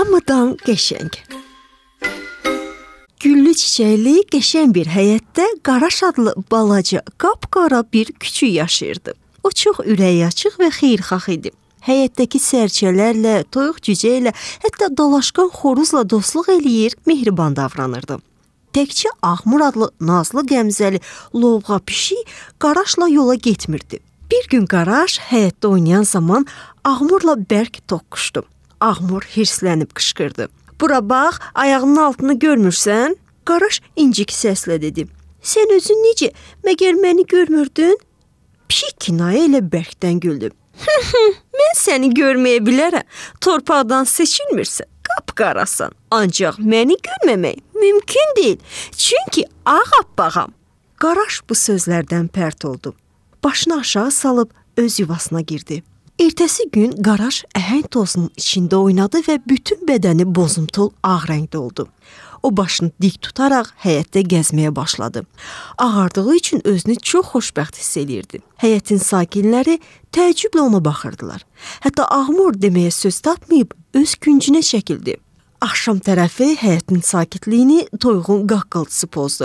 Hamıdan qəşəng. Güllü çiçəkli qəşəng bir həyətdə Qaraş adlı balaca, qapqara bir küçük yaşayırdı. O çox ürəyi açıq və xeyirxah idi. Həyətdəki sərçələrlə, toyuq cücə ilə, hətta dalaşqan xoruzla dostluq eləyir, mehriban davranırdı. Təkcə Ağmur adlı nazlı qəmzəli lovğa pişik Qaraşla yola getmirdi. Bir gün Qaraş həyətdə oynayan zaman Ağmurla bərk toqquşdu. Ağmur hirslənib qışqırdı. Bura bax, ayağının altını görmürsən? Qaraş incik səslə dedi. Sən özün necə? Məgər məni görmürdün? Pişik kinayə ilə bərkdən güldü. Mən səni görməyə bilərəm. Torpaqdan seçilmirsə, qapqarasan. Ancaq məni görməmək mümkün deyil. Çünki ağappağam. Qaraş bu sözlərdən pərt oldu. Başını aşağı salıb öz yuvasına girdi. Ertəsi gün Qaraş əhəng tozunun içində oynadı və bütün bədəni bozumtul ağ rəngdə oldu. O başını dik tutaraq həyətdə gəzməyə başladı. Ağardığı üçün özünü çox xoşbəxt hiss edirdi. Həyətin sakinləri təəccüblə ona baxırdılar. Hətta Ağmur deməyə söz tapmayıb öz küncünə çəkildi. Axşam tərəfi həyətin sakitliyini toyuğun qaqqıltısı pozdu.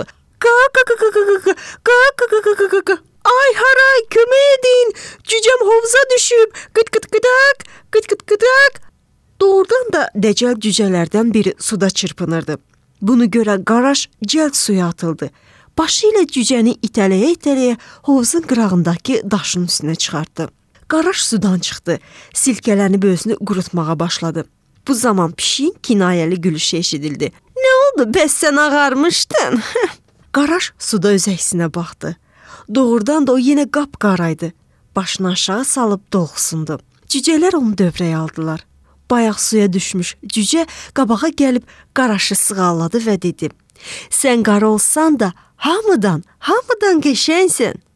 Qa-qa-qa-qa-qa-qa-qa-qa-qa-qa-qa. Ay haray, kömək edin, cücəm hovuza düşüb, qıt-qıt-qıdak, qıt-qıt-qıdak. Doğrudan da dəcəl cücələrdən biri suda çırpınırdı. Bunu görən Qaraş cəld suya atıldı. Başı ilə cücəni itələyə-itələyə hovuzun qırağındakı daşın üstünə çıxartdı. Qaraş sudan çıxdı, silkələnib özünü qurutmağa başladı. Bu zaman pişiyin kinayəli gülüşü eşidildi. Nə oldu, bəs sən ağarmışdın? Qaraş suda öz əksinə baxdı. Doğrudan da o yenə qapqaraydı. Başını aşağı salıb dolğusundu. Cücələr onu dövrəyə aldılar. Bayaq suya düşmüş cücə qabağa gəlib Qaraşı sığalladı və dedi. Sən qara olsan da hamıdan qəşəngsən.